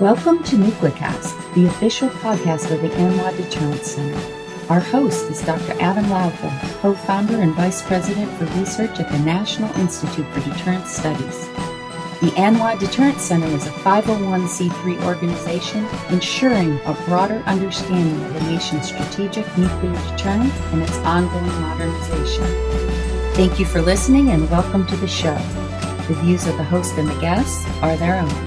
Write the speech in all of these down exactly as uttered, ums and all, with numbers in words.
Welcome to NucleCast, the official podcast of the A N W A Deterrence Center. Our host is Doctor Adam Loudville, co-founder and vice president for research at the National Institute for Deterrence Studies. The A N W A Deterrence Center is a five oh one c three organization ensuring a broader understanding of the nation's strategic nuclear deterrence and its ongoing modernization. Thank you for listening and welcome to the show. The views of the host and the guests are their own.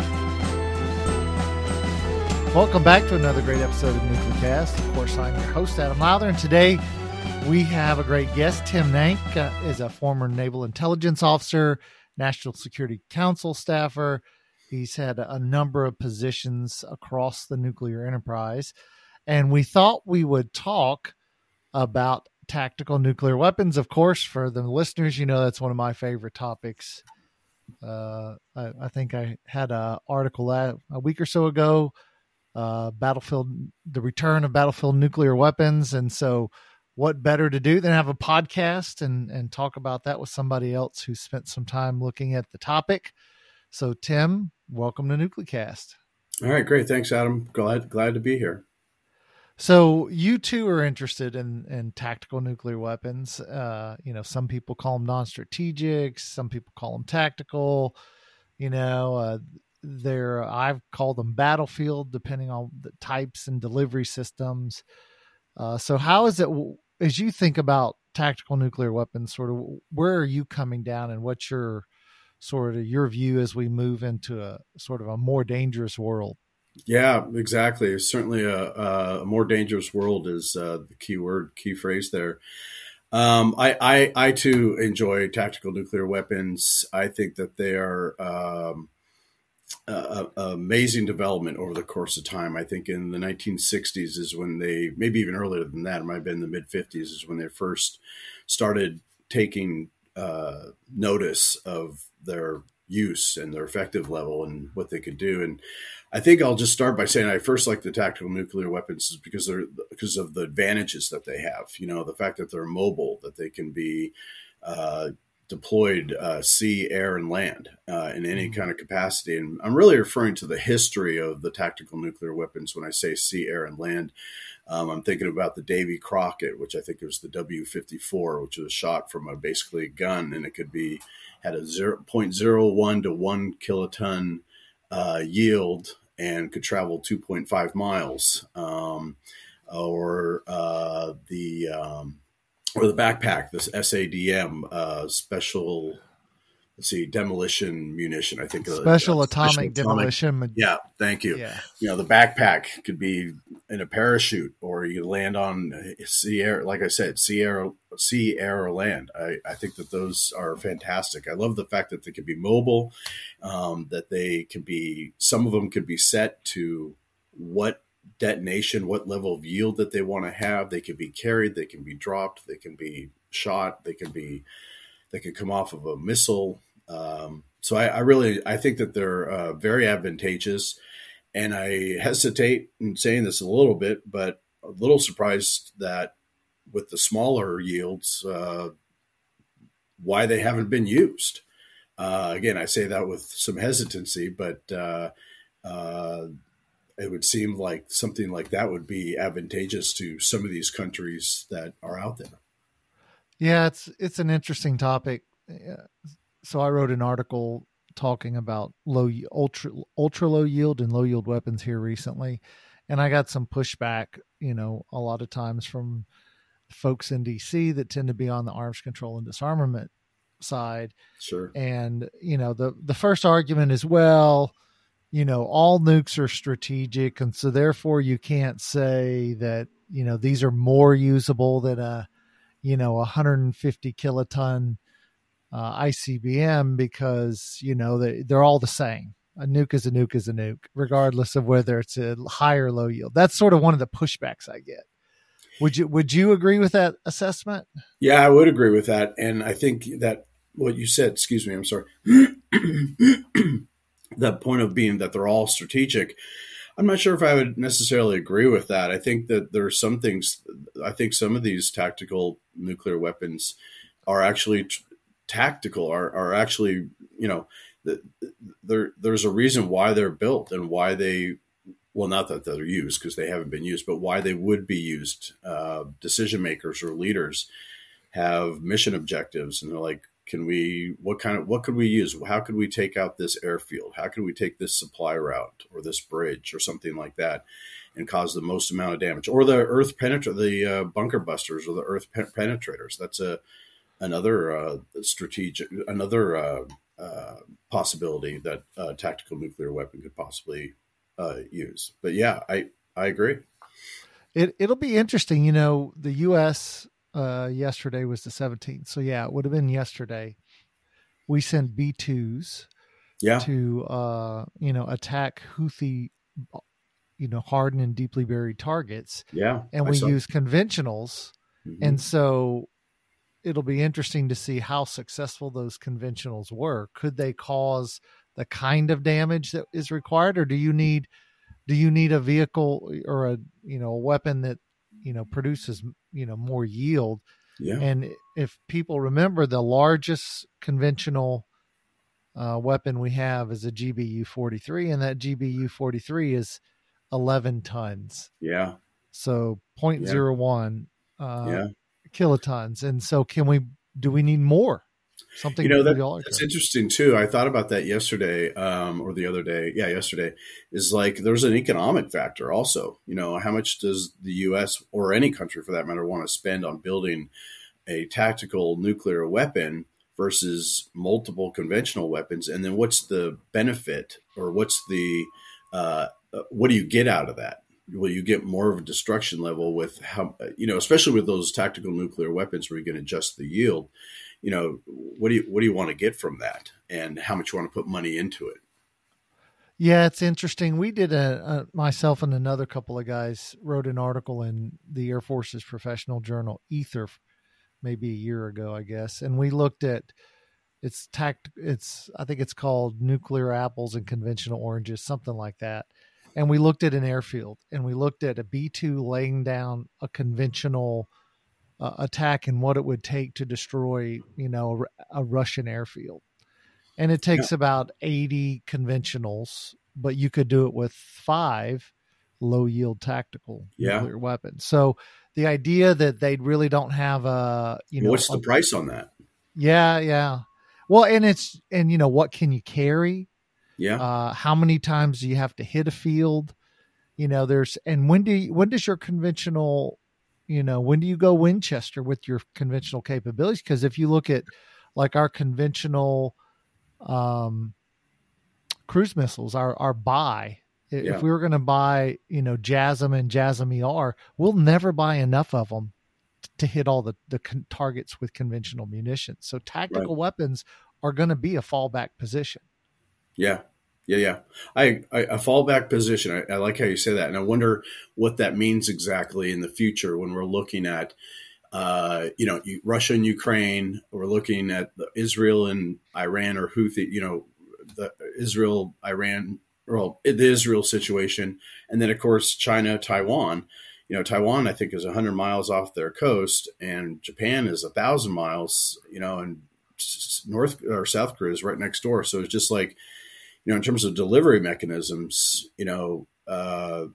Welcome back to another great episode of NucleCast. Of course, I'm your host, Adam Lowther, and today we have a great guest. Tim Nank uh, is a former Naval Intelligence Officer, National Security Council staffer. He's had a number of positions across the nuclear enterprise, and we thought we would talk about tactical nuclear weapons. Of course, for the listeners, you know that's one of my favorite topics. Uh, I, I think I had an article a, a week or so ago, uh, battlefield, the return of battlefield nuclear weapons. And so what better to do than have a podcast and, and talk about that with somebody else who spent some time looking at the topic. So Tim, welcome to NucleCast. All right, great. Thanks, Adam. Glad, glad to be here. So you too are interested in, in tactical nuclear weapons. Uh, you know, some people call them non-strategic, some people call them tactical, you know, uh, they're, I've called them battlefield, depending on the types and delivery systems. Uh, so how is it, as you think about tactical nuclear weapons, sort of where are you coming down and what's your sort of your view as we move into a sort of a more dangerous world? Yeah, exactly. Certainly a, a more dangerous world is uh, the key word, key phrase there. Um, I, I, I too enjoy tactical nuclear weapons. I think that they are um, a, a amazing development over the course of time. I think in the nineteen sixties is when they, maybe even earlier than that, it might have been the mid fifties is when they first started taking uh, notice of their use and their effective level and what they could do. And I think I'll just start by saying I first like the tactical nuclear weapons is because they're because of the advantages that they have. You know, the fact that they're mobile, that they can be uh, deployed uh, sea, air, and land uh, in any kind of capacity. And I'm really referring to the history of the tactical nuclear weapons when I say sea, air, and land. Um, I'm thinking about the Davy Crockett, which I think was the W fifty-four, which was shot from a basically a gun, and it could be had a zero point zero one to one kiloton uh, yield and could travel two point five miles. Um, or uh, the um, or the backpack, this S A D M uh, special. Let's see, demolition munition, I think. Special uh, atomic special demolition. Atomic, yeah, thank you. Yeah. You know, the backpack could be in a parachute or you land on sea air, like I said, sea air, sea, air, or land. I, I think that those are fantastic. I love the fact that they can be mobile, um, that they can be, some of them could be set to what detonation, what level of yield that they want to have. They can be carried, they can be dropped, they can be shot, they can be, they can come off of a missile. Um, so I, I really, I think that they're uh, very advantageous, and I hesitate in saying this a little bit, but a little surprised that with the smaller yields, uh, why they haven't been used. Uh, again, I say that with some hesitancy, but uh, uh, it would seem like something like that would be advantageous to some of these countries that are out there. Yeah, it's it's an interesting topic. So I wrote an article talking about low, ultra, ultra low yield and low yield weapons here recently. And I got some pushback, you know, a lot of times from folks in D C that tend to be on the arms control and disarmament side. Sure. And, you know, the, the first argument is, well, you know, all nukes are strategic. And so therefore you can't say that, you know, these are more usable than a, you know, one hundred fifty kiloton uh, I C B M because, you know, they, they're all the same. A nuke is a nuke is a nuke, regardless of whether it's a high or low yield. That's sort of one of the pushbacks I get. Would you, would you agree with that assessment? Yeah, I would agree with that. And I think that what you said, excuse me, I'm sorry, that point of being that they're all strategic, I'm not sure if I would necessarily agree with that. I think that there are some things, I think some of these tactical nuclear weapons are actually t- tactical, are, are actually, you know, the, there, there's a reason why they're built and why they well, not that they're used because they haven't been used, but why they would be used. Uh, decision makers or leaders have mission objectives, and they're like, can we, what kind of, what could we use? How could we take out this airfield? How could we take this supply route or this bridge or something like that and cause the most amount of damage? Or the earth penetrator, the uh, bunker busters or the earth pen- penetrators. That's a, another uh, strategic, another uh, uh, possibility that a tactical nuclear weapon could possibly uh, use. But yeah, I, I agree. It, it'll be interesting. You know, the U S uh, yesterday was the seventeenth. So yeah, it would have been yesterday. We sent B twos yeah. to, uh, you know, attack Houthi, you know, hardened and deeply buried targets. Yeah. And we use conventionals. Mm-hmm. And so it'll be interesting to see how successful those conventionals were. Could they cause the kind of damage that is required, or do you need, do you need a vehicle or a, you know, a weapon that, you know, produces, you know, more yield? Yeah. And if people remember, the largest conventional uh, weapon we have is a G B U forty-three, and that G B U forty-three is eleven tons. Yeah. So zero point yeah. zero one uh, yeah. kilotons. And so can we, do we need more? Something, you know, that, that's interesting too. I thought about that yesterday um, or the other day. Yeah, yesterday is like there's an economic factor also. You know, how much does the U S or any country for that matter want to spend on building a tactical nuclear weapon versus multiple conventional weapons? And then what's the benefit, or what's the uh, what do you get out of that? Will you get more of a destruction level with how, you know, especially with those tactical nuclear weapons where you can adjust the yield? You know, what do you what do you want to get from that, and how much you want to put money into it? Yeah, it's interesting. We did a, a myself and another couple of guys wrote an article in the Air Force's professional journal Ether, maybe a year ago, I guess, and we looked at it's tact. It's I think it's called Nuclear Apples and Conventional Oranges, something like that. And we looked at an airfield, and we looked at a B two laying down a conventional Uh, attack and what it would take to destroy, you know, a, a Russian airfield. And it takes yeah. about eighty conventionals, but you could do it with five low yield tactical yeah. nuclear weapons. So the idea that they really don't have a, you know, what's the a, price on that? Yeah. Yeah. Well, and it's, and you know, what can you carry? Yeah. Uh, how many times do you have to hit a field? You know, there's, and when do you, when does your conventional, you know, when do you go Winchester with your conventional capabilities? Because if you look at like our conventional um, cruise missiles, our, our buy, yeah. if we were going to buy, you know, JASSM and JASSM E R, we'll never buy enough of them t- to hit all the, the con- targets with conventional munitions. So tactical right. weapons are going to be a fallback position. Yeah. Yeah, yeah. I, I a fallback position. I, I like how you say that, and I wonder what that means exactly in the future when we're looking at, uh, you know, Russia and Ukraine. We're looking at the Israel and Iran or Houthi. You know, the Israel, Iran, well, the Israel situation, and then of course China, Taiwan. You know, Taiwan I think is a hundred miles off their coast, and Japan is a thousand miles. You know, and North or South Korea is right next door. So it's just like, you know, in terms of delivery mechanisms, you know, uh,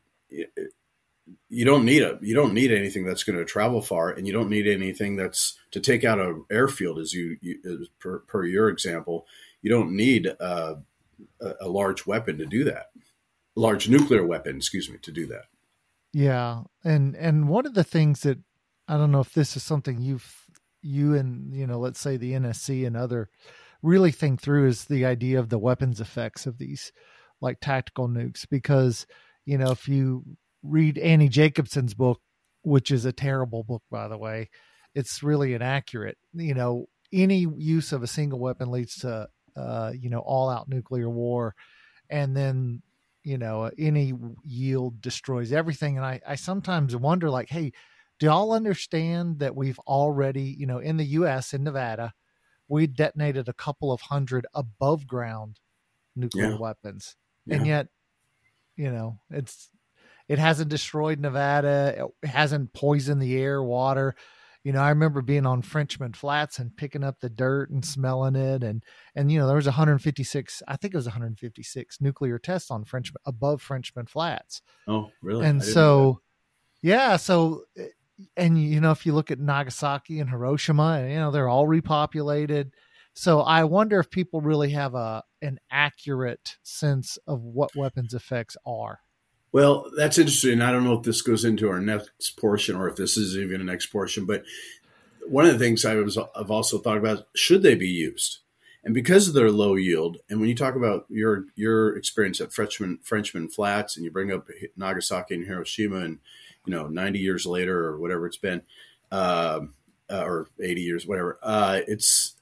you don't need a you don't need anything that's going to travel far, and you don't need anything that's to take out an airfield, as you, you as per, per your example. You don't need uh, a, a large weapon to do that, large nuclear weapon, excuse me, to do that. Yeah, and and one of the things that I don't know if this is something you've you and you know, let's say the N S C and other really think through is the idea of the weapons effects of these like tactical nukes, because, you know, if you read Annie Jacobson's book, which is a terrible book, by the way, it's really inaccurate. You know, any use of a single weapon leads to, uh, you know, all out nuclear war. And then, you know, any yield destroys everything. And I, I sometimes wonder like, hey, do y'all understand that we've already, you know, in the U S, in Nevada, we detonated a couple of hundred above ground nuclear yeah. weapons. Yeah. And yet, you know, it's, it hasn't destroyed Nevada. It hasn't poisoned the air, water. You know, I remember being on Frenchman Flats and picking up the dirt and smelling it. And, and, you know, there was one hundred fifty-six, I think it was one hundred fifty-six nuclear tests on Frenchman above Frenchman Flats. Oh, really? And so, yeah. So, and, you know, if you look at Nagasaki and Hiroshima, you know, they're all repopulated. So I wonder if people really have a, an accurate sense of what weapons effects are. Well, that's interesting. I don't know if this goes into our next portion or if this is even a next portion, but one of the things I was, I've also thought about, should they be used? And because of their low yield, and when you talk about your your experience at Frenchman, Frenchman Flats, and you bring up Nagasaki and Hiroshima, and you know, ninety years later or whatever it's been, uh, uh, or eighty years, whatever, uh, it's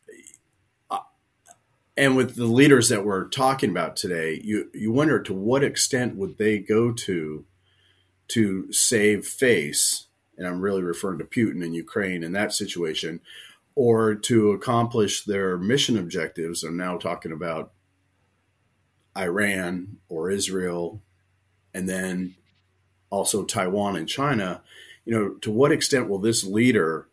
and with the leaders that we're talking about today, you, you wonder to what extent would they go to to save face, and I'm really referring to Putin and Ukraine in that situation, or to accomplish their mission objectives. I'm now talking about Iran or Israel, and then also Taiwan and China. You know, to what extent will this leader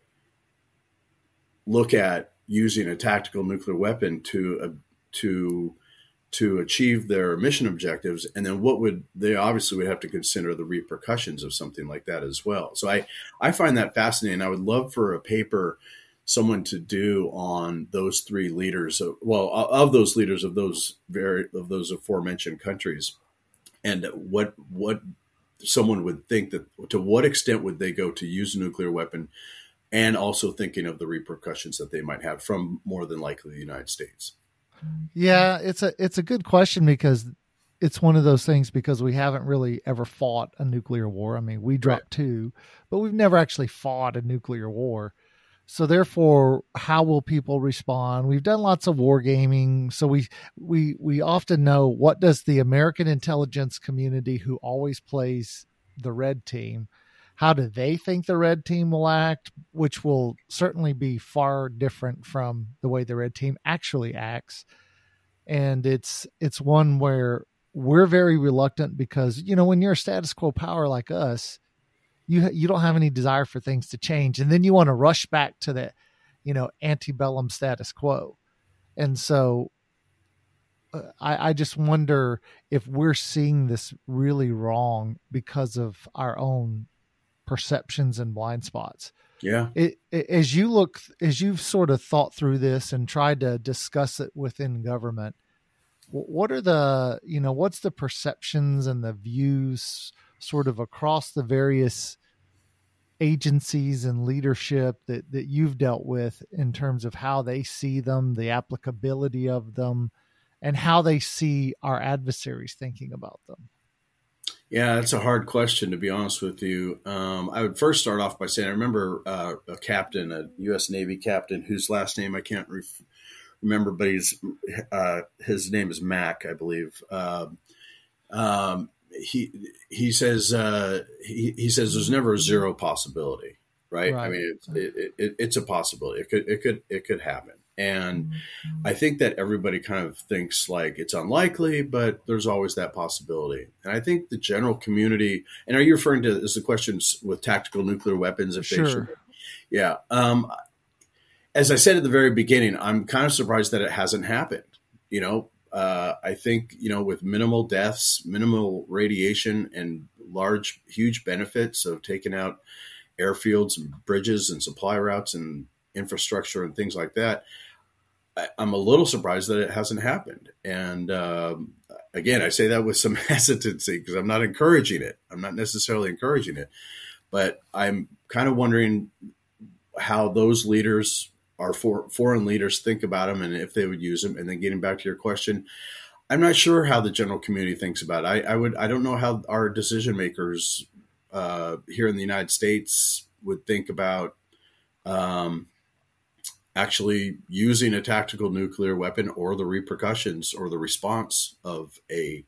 look at using a tactical nuclear weapon to uh, to to achieve their mission objectives, and then what would they obviously would have to consider the repercussions of something like that as well. So I I find that fascinating. I would love for a paper someone to do on those three leaders of, well of those leaders of those very of those aforementioned countries, and what what someone would think that to what extent would they go to use a nuclear weapon, and also thinking of the repercussions that they might have from more than likely the United States. Yeah, it's a it's a good question, because it's one of those things, because we haven't really ever fought a nuclear war. I mean, we dropped right. two, but we've never actually fought a nuclear war. So therefore, how will people respond? We've done lots of war gaming. So we we we often know, what does the American intelligence community, who always plays the red team, how do they think the red team will act, which will certainly be far different from the way the red team actually acts. And it's it's one where we're very reluctant, because, you know, when you're a status quo power like us, you you don't have any desire for things to change. And then you want to rush back to the, you know, antebellum status quo. And so uh, I, I just wonder if we're seeing this really wrong because of our own perceptions and blind spots. Yeah. It, it, as you look, as you've sort of thought through this and tried to discuss it within government, what are the, you know, what's the perceptions and the views sort of across the various agencies and leadership that, that you've dealt with, in terms of how they see them, the applicability of them, and how they see our adversaries thinking about them? Yeah, that's a hard question, to be honest with you. Um, I would first start off by saying I remember uh, a captain, a U S Navy captain, whose last name I can't re- remember, but he's, uh, his name is Mack, I believe. Uh, um, he he says uh, he, he says there's never a zero possibility, right? right. I mean, it's, it, it, it's a possibility. It could it could it could happen. And I think that everybody kind of thinks like it's unlikely, but there's always that possibility. And I think the general community, and are you referring to, is the questions with tactical nuclear weapons? If sure. they should, yeah. Um, as I said at the very beginning, I'm kind of surprised that it hasn't happened. You know, uh, I think, you know, with minimal deaths, minimal radiation, and large, huge benefits of taking out airfields and bridges and supply routes and infrastructure and things like that, I'm a little surprised that it hasn't happened. And um, again, I say that with some hesitancy, because I'm not encouraging it. I'm not necessarily encouraging it, but I'm kind of wondering how those leaders, our for, foreign leaders, think about them, and if they would use them. And then getting back to your question, I'm not sure how the general community thinks about it. I, I would, I don't know how our decision makers uh, here in the United States would think about um, actually using a tactical nuclear weapon, or the repercussions or the response of a,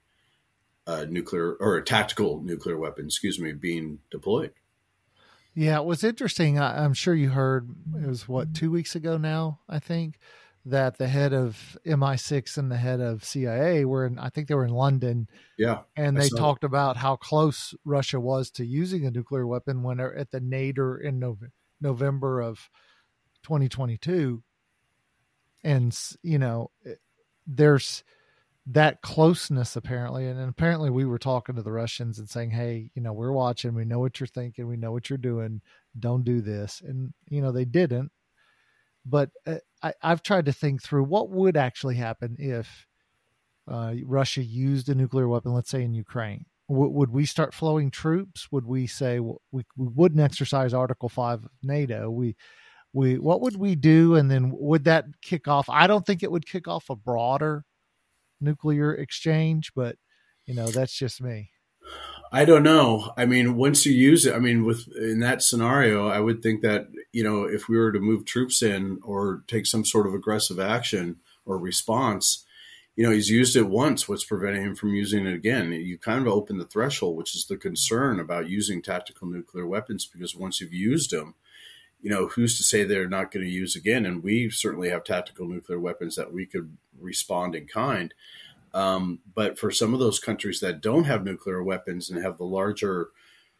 a nuclear or a tactical nuclear weapon, excuse me, being deployed. Yeah, it was interesting. I, I'm sure you heard, it was what, two weeks ago now, I think, that the head of M I six and the head of C I A were in, I think they were in London. Yeah. And they talked about how close Russia was to using a nuclear weapon when they're at the NATO in November. November of twenty twenty-two. And, you know, there's that closeness apparently. And apparently we were talking to the Russians and saying, hey, you know, we're watching, we know what you're thinking, we know what you're doing. Don't do this. And, you know, they didn't. But uh, I, I've tried to think through what would actually happen if uh, Russia used a nuclear weapon, let's say in Ukraine. W- would we start flowing troops? Would we say well, we, we wouldn't exercise Article five of NATO? We, we, what would we do? And then would that kick off? I don't think it would kick off a broader nuclear exchange, but you know, that's just me. I don't know. I mean, once you use it, I mean, with in that scenario, I would think that, you know, if we were to move troops in or take some sort of aggressive action or response, you know, he's used it once. What's preventing him from using it again? You kind of open the threshold, which is the concern about using tactical nuclear weapons, because once you've used them, you know, who's to say they're not going to use again? And we certainly have tactical nuclear weapons that we could respond in kind. Um, but for some of those countries that don't have nuclear weapons and have the larger,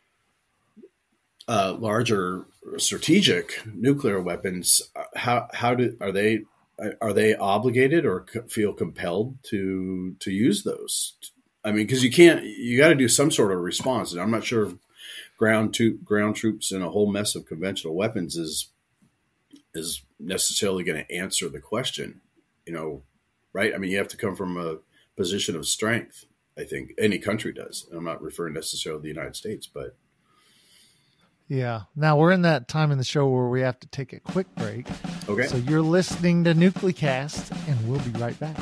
uh, larger strategic nuclear weapons, how how do are they are they obligated or feel compelled to to use those? I mean, because you can't, you got to do some sort of response, and I'm not sure ground to ground troops and a whole mess of conventional weapons is is necessarily going to answer the question. You know, right? I mean, you have to come from a position of strength. I think any country does. I'm not referring necessarily to the United States, but yeah. Now we're in that time in the show where we have to take a quick break. Okay. So you're listening to NucleCast, and we'll be right back.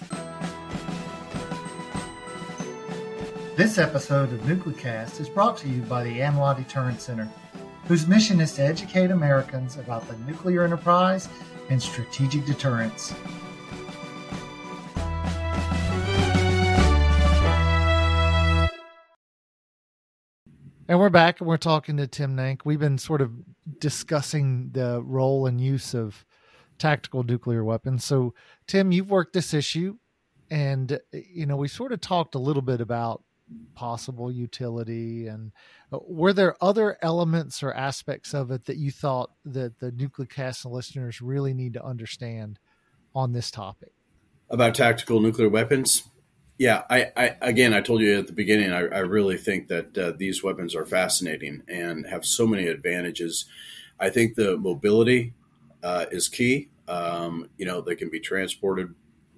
This episode of NucleCast is brought to you by the ANWA Deterrence Center, whose mission is to educate Americans about the nuclear enterprise and strategic deterrence. And we're back, and we're talking to Tim Nank. We've been sort of discussing the role and use of tactical nuclear weapons. So, Tim, you've worked this issue, and, you know, we sort of talked a little bit about possible utility. And were there other elements or aspects of it that you thought that the NucleCast listeners really need to understand on this topic? About tactical nuclear weapons? Yeah, I, I again, I told you at the beginning, I, I really think that uh, these weapons are fascinating and have so many advantages. I think the mobility uh, is key. Um, you know, they can be transported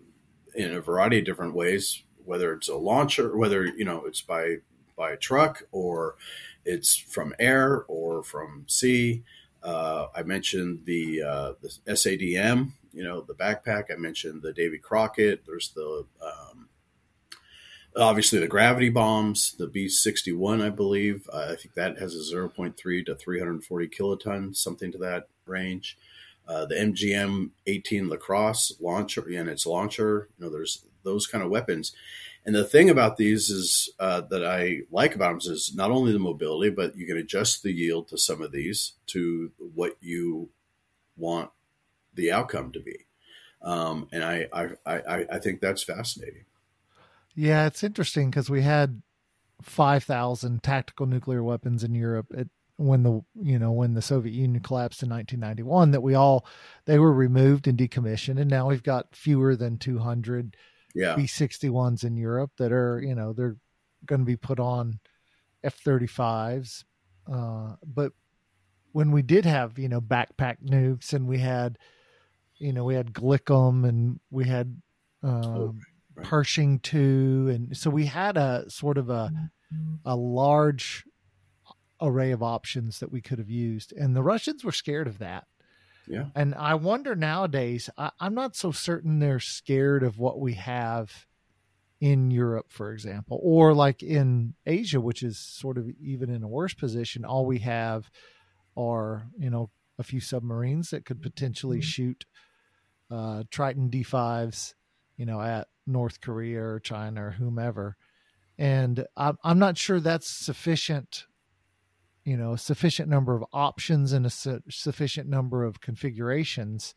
in a variety of different ways, whether it's a launcher, whether, you know, it's by by truck or it's from air or from sea. Uh, I mentioned the, uh, the S A D M, you know, the backpack. I mentioned the Davy Crockett. There's the um, obviously the gravity bombs, the B sixty-one, I believe. Uh, I think that has a zero point three to three hundred forty kilotons, something to that range. Uh, the M G M eighteen Lacrosse launcher and its launcher, you know, there's those kind of weapons. And the thing about these is uh, that I like about them is not only the mobility, but you can adjust the yield to some of these to what you want the outcome to be. Um, and I, I, I, I think that's fascinating. Yeah, it's interesting because we had five thousand tactical nuclear weapons in Europe at when the, you know, when the Soviet Union collapsed in nineteen ninety-one, that we all, they were removed and decommissioned. And now we've got fewer than two hundred yeah. B sixty-ones in Europe that are, you know, they're going to be put on F thirty-fives. Uh, but when we did have, you know, backpack nukes, and we had, you know, we had Glick'em, and we had, um, oh, right. Pershing two. And so we had a sort of a, a large array of options that we could have used. And the Russians were scared of that. Yeah. And I wonder nowadays, I, I'm not so certain they're scared of what we have in Europe, for example, or like in Asia, which is sort of even in a worse position. All we have are, you know, a few submarines that could potentially shoot uh, Triton D fives, you know, at North Korea or China or whomever. And I'm, I'm not sure that's sufficient, you know, a sufficient number of options and a su- sufficient number of configurations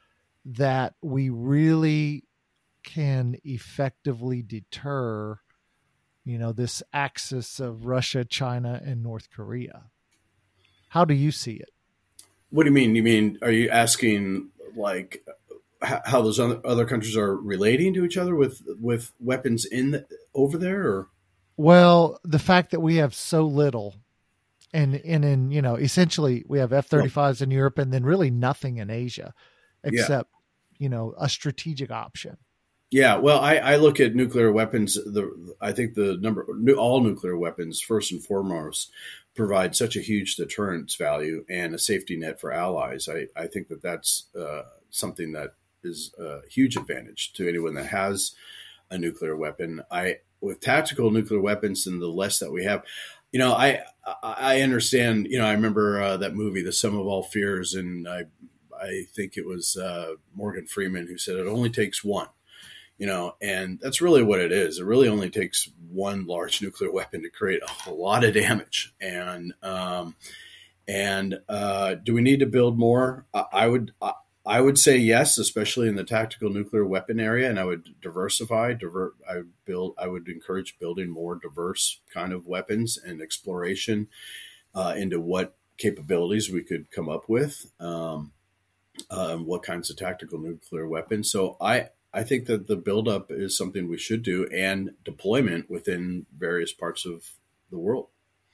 that we really can effectively deter, you know, this axis of Russia, China, and North Korea. How do you see it? What do you mean? You mean, are you asking like how those other countries are relating to each other with with weapons in the, over there? Or Well, the fact that we have so little, and and in you know essentially we have F thirty-fives in Europe, and then really nothing in Asia, except yeah. you know a strategic option. Yeah, well, I, I look at nuclear weapons. The I think the number all nuclear weapons first and foremost provide such a huge deterrence value and a safety net for allies. I, I think that that's uh, something that is a huge advantage to anyone that has a nuclear weapon. I with tactical nuclear weapons and the less that we have, you know, I I understand. You know, I remember uh, that movie, The Sum of All Fears, and I I think it was uh, Morgan Freeman who said it only takes one. You know, and that's really what it is. It really only takes one large nuclear weapon to create a whole lot of damage. And um, and uh, do we need to build more? I, I would I, I would say yes, especially in the tactical nuclear weapon area. And I would diversify. Divert. I would build. I would encourage building more diverse kind of weapons and exploration uh, into what capabilities we could come up with. Um, uh, what kinds of tactical nuclear weapons? So I. I think that the buildup is something we should do, and deployment within various parts of the world.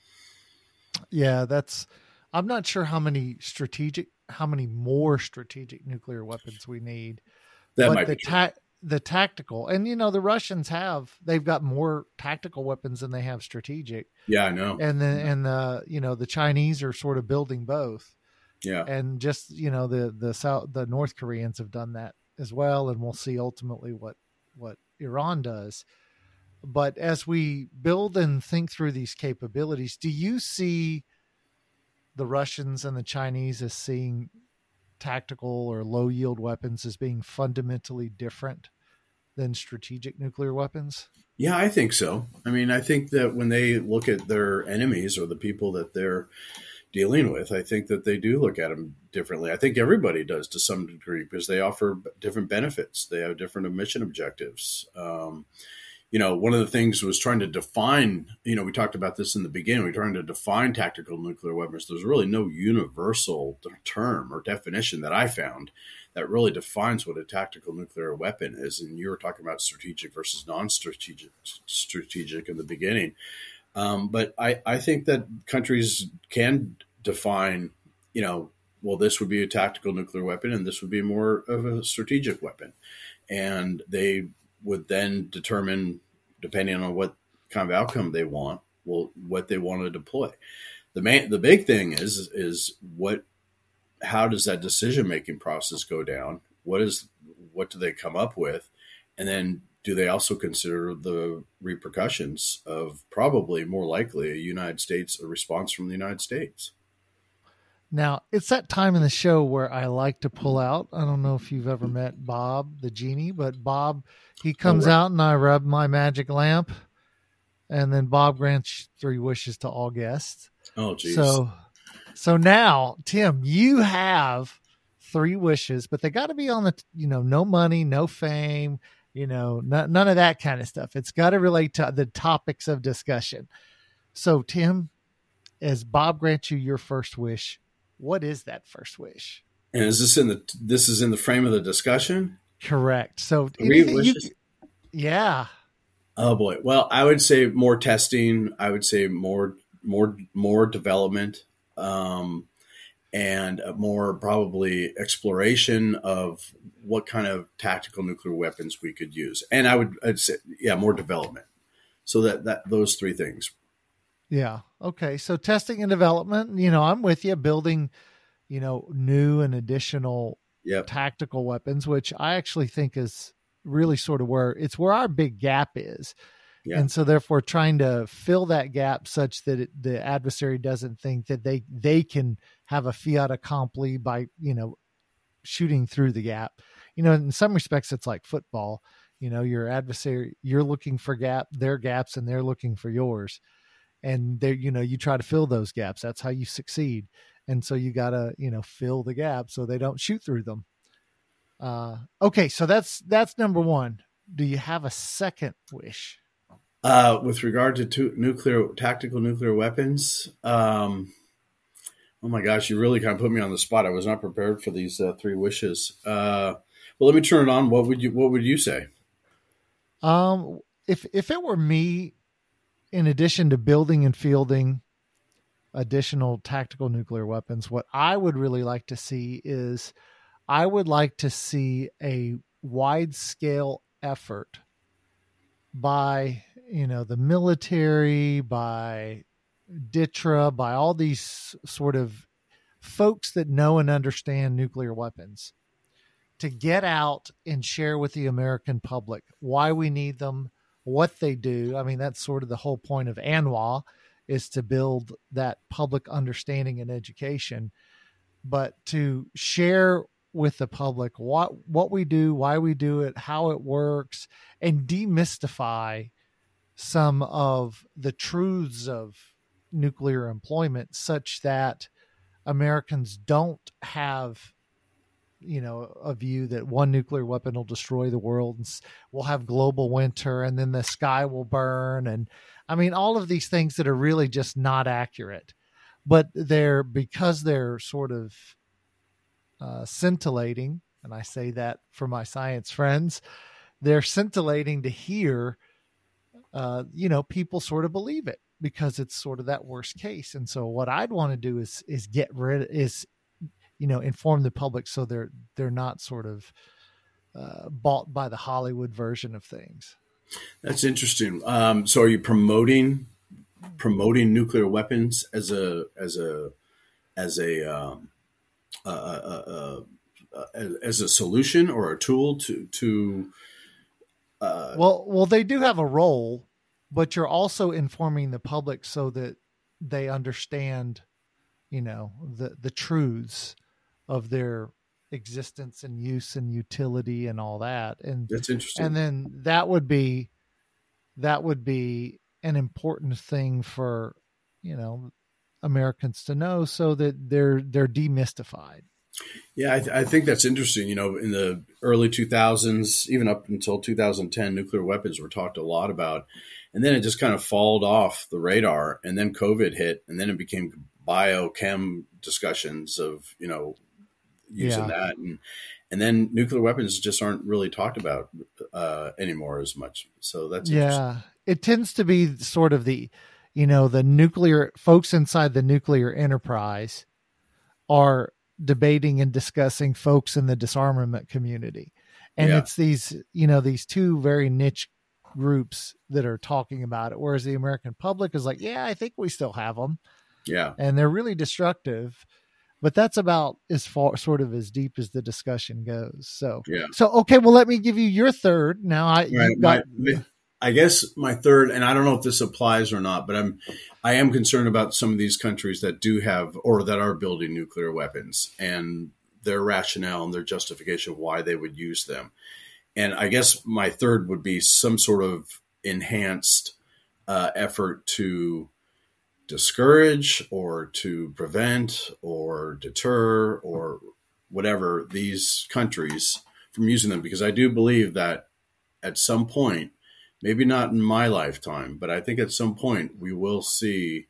Yeah, that's, I'm not sure how many strategic, how many more strategic nuclear weapons we need. That but might the be true. ta- the tactical, and you know, the Russians have, they've got more tactical weapons than they have strategic. Yeah, I know. And then, and the, you know, the Chinese are sort of building both. Yeah. And just, you know, the, the South, the North Koreans have done that as well, and we'll see ultimately what what Iran does. But as we build and think through these capabilities, do you see the Russians and the Chinese as seeing tactical or low yield weapons as being fundamentally different than strategic nuclear weapons? Yeah, I think so. I mean, I think that when they look at their enemies or the people that they're dealing with, I think that they do look at them differently. I think everybody does to some degree because they offer different benefits. They have different mission objectives. Um, you know, one of the things was trying to define, you know, we talked about this in the beginning, we're trying to define tactical nuclear weapons. There's really no universal term or definition that I found that really defines what a tactical nuclear weapon is. And you were talking about strategic versus non-strategic strategic in the beginning. Um, but I, I think that countries can define, you know, well, this would be a tactical nuclear weapon and this would be more of a strategic weapon. And they would then determine, depending on what kind of outcome they want, well, what they want to deploy. The main, the big thing is, is what, how does that decision-making process go down? What is, what do they come up with? And then do they also consider the repercussions of probably more likely a United States, a response from the United States? Now, it's that time in the show where I like to pull out. I don't know if you've ever met Bob, the genie, but Bob, he comes oh, right. out and I rub my magic lamp, and then Bob grants three wishes to all guests. Oh, geez. So, so now, Tim, you have three wishes, but they got to be on the, you know, no money, no fame, you know, n- none of that kind of stuff. It's got to relate to the topics of discussion. So, Tim, as Bob grants you your first wish, what is that first wish? And is this in the this is in the frame of the discussion? Correct. So, three anything you, wishes? Yeah. Oh boy. Well, I would say more testing. I would say more more more development, um, and more probably exploration of what kind of tactical nuclear weapons we could use. And I would I'd say yeah, more development. So that that those three things. Yeah. Okay. So testing and development, you know, I'm with you, building, you know, new and additional yep. tactical weapons, which I actually think is really sort of where it's where our big gap is. Yeah. And so therefore trying to fill that gap such that it, the adversary doesn't think that they, they can have a fiat accompli by, you know, shooting through the gap. You know, in some respects, it's like football, you know, your adversary, you're looking for gap, their gaps, and they're looking for yours. And there, you know, you try to fill those gaps. That's how you succeed. And so you got to, you know, fill the gap so they don't shoot through them. Uh, okay. So that's, that's number one. Do you have a second wish? Uh, with regard to two nuclear, tactical nuclear weapons, um, Oh my gosh, you really kind of put me on the spot. I was not prepared for these uh, three wishes. Uh, well, let me turn it on. What would you What would you say? Um, if if it were me, in addition to building and fielding additional tactical nuclear weapons, what I would really like to see is I would like to see a wide scale effort by, you know, the military, by D I T R A, by all these sort of folks that know and understand nuclear weapons, to get out and share with the American public why we need them, what they do. I mean, that's sort of the whole point of ANWA, is to build that public understanding and education, but to share with the public what, what we do, why we do it, how it works, and demystify some of the truths of nuclear employment, such that Americans don't have, you know, a view that one nuclear weapon will destroy the world and we'll have global winter and then the sky will burn. And I mean, all of these things that are really just not accurate, but they're, because they're sort of uh, scintillating. And I say that for my science friends, they're scintillating to hear, uh, you know, people sort of believe it because it's sort of that worst case. And so what I'd want to do is, is get rid is, you know, inform the public so they're they're not sort of uh, bought by the Hollywood version of things. That's interesting. Um, so, are you promoting promoting nuclear weapons as a as a as a um, uh, uh, uh, uh, as a solution or a tool to to? Uh... Well, well, they do have a role, but you're also informing the public so that they understand, you know, the the truths of their existence and use and utility and all that. And that's interesting. And then that would be, that would be an important thing for, you know, Americans to know so that they're, they're demystified. Yeah. I, th- I think that's interesting. You know, in the early two thousands, even up until two thousand ten, nuclear weapons were talked a lot about, and then it just kind of falled off the radar, and then COVID hit, and then it became biochem discussions of, you know, using yeah. that. And, and then nuclear weapons just aren't really talked about uh, anymore as much. So that's, yeah, it tends to be sort of the, you know, the nuclear folks inside the nuclear enterprise are debating and discussing folks in the disarmament community. And yeah. it's these, you know, these two very niche groups that are talking about it. Whereas the American public is like, yeah, I think we still have them. Yeah. And they're really destructive. But that's about as far, sort of as deep as the discussion goes. So, yeah. So, okay, well, let me give you your third. Now, I, right. got, my, I guess my third, and I don't know if this applies or not, but I'm, I am concerned about some of these countries that do have, or that are building nuclear weapons, and their rationale and their justification of why they would use them. And I guess my third would be some sort of enhanced uh, effort to discourage or to prevent or deter or whatever these countries from using them. Because I do believe that at some point, maybe not in my lifetime, but I think at some point we will see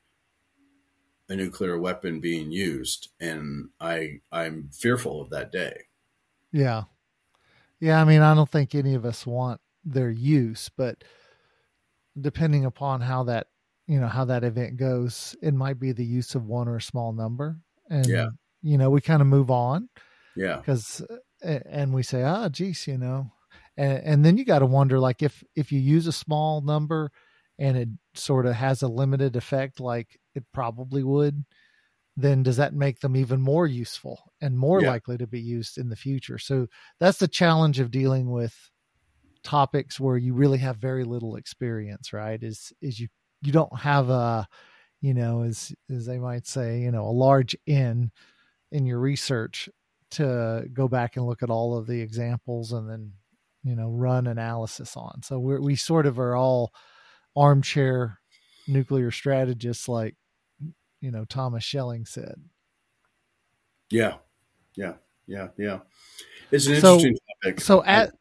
a nuclear weapon being used. And I, I'm fearful of that day. Yeah. Yeah. I mean, I don't think any of us want their use, but depending upon how that, you know, how that event goes, it might be the use of one or a small number. And, yeah. you know, we kind of move on. Yeah. Because, and we say, ah, geez, you know, and, and then you got to wonder, like, if, if you use a small number and it sort of has a limited effect, like it probably would, then does that make them even more useful and more yeah. likely to be used in the future? So that's the challenge of dealing with topics where you really have very little experience, right? Is, is you, you don't have a, you know, as, as they might say, you know, a large N in your research to go back and look at all of the examples and then, you know, run analysis on. So we're, we sort of are all armchair nuclear strategists, like, you know, Thomas Schelling said. Yeah. Yeah. Yeah. Yeah. It's an interesting so, topic. So at,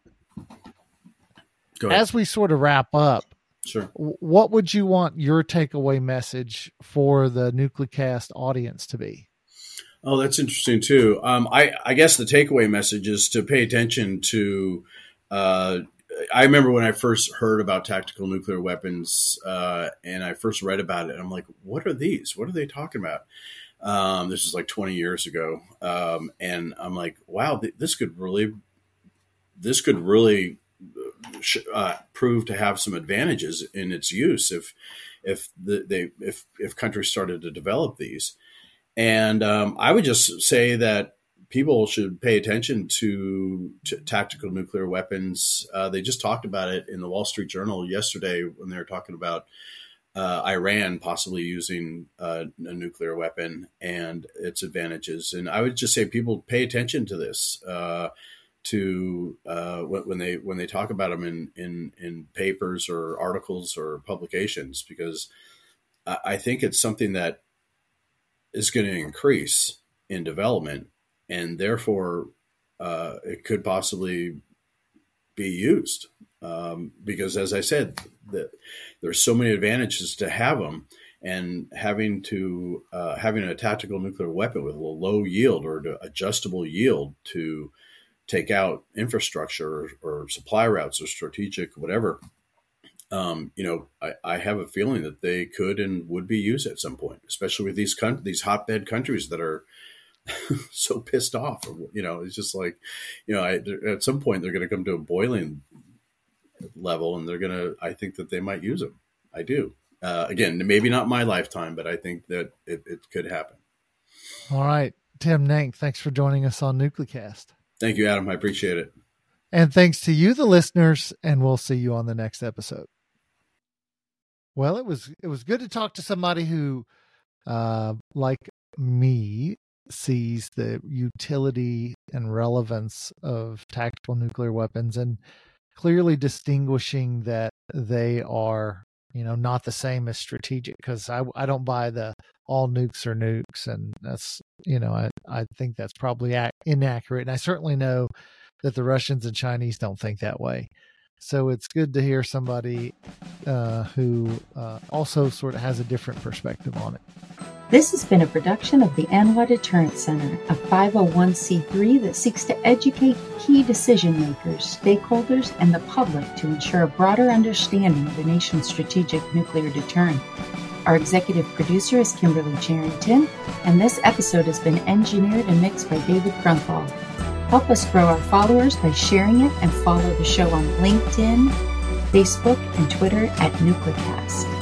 as we sort of wrap up, sure. What would you want your takeaway message for the NucleCast audience to be? Oh, that's interesting too. Um, I, I guess the takeaway message is to pay attention to. Uh, I remember when I first heard about tactical nuclear weapons, uh, and I first read about it. I'm like, "What are these? What are they talking about?" Um, this is like twenty years ago, um, and I'm like, "Wow, th- this could really, this could really uh, prove to have some advantages in its use if, if the, they, if if countries started to develop these." And um, I would just say that people should pay attention to, to tactical nuclear weapons. Uh, they just talked about it in the Wall Street Journal yesterday when they were talking about uh, Iran possibly using uh, a nuclear weapon and its advantages. And I would just say people pay attention to this, uh, to uh, when they when they talk about them in, in, in papers or articles or publications, because I think it's something that is going to increase in development, and therefore uh, it could possibly be used. Um, because as I said, the, there's so many advantages to have them, and having to uh, having a tactical nuclear weapon with a low yield or adjustable yield to take out infrastructure or, or supply routes or strategic whatever. Um, you know, I, I have a feeling that they could and would be used at some point, especially with these con- these hotbed countries that are so pissed off. You know, it's just like, you know, I, at some point they're going to come to a boiling level, and they're going to. I think that they might use them. I do. Uh, again, maybe not my lifetime, but I think that it, it could happen. All right, Tim Nank, thanks for joining us on NucleCast. Thank you, Adam. I appreciate it. And thanks to you, the listeners, and we'll see you on the next episode. Well, it was it was good to talk to somebody who, uh, like me, sees the utility and relevance of tactical nuclear weapons, and clearly distinguishing that they are, you know, not the same as strategic. Because I I don't buy the all nukes are nukes, and that's, you know, I I think that's probably ac- inaccurate, and I certainly know that the Russians and Chinese don't think that way. So it's good to hear somebody uh, who uh, also sort of has a different perspective on it. This has been a production of the N W A Deterrence Center, a five oh one c three that seeks to educate key decision makers, stakeholders, and the public to ensure a broader understanding of the nation's strategic nuclear deterrent. Our executive producer is Kimberly Charrington, and this episode has been engineered and mixed by David Grunthal. Help us grow our followers by sharing it, and follow the show on LinkedIn, Facebook, and Twitter at NucleCast.